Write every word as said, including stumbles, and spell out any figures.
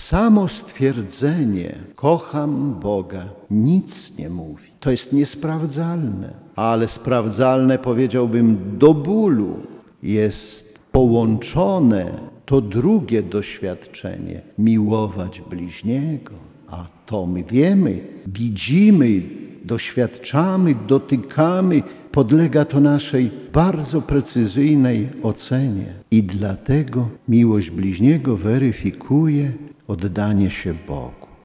Samo stwierdzenie kocham Boga nic nie mówi. To jest niesprawdzalne, ale sprawdzalne, powiedziałbym, do bólu jest połączone to drugie doświadczenie, miłować bliźniego. A to my wiemy, widzimy, doświadczamy, dotykamy, podlega to naszej bardzo precyzyjnej ocenie. I dlatego miłość bliźniego weryfikuje oddanie się Bogu.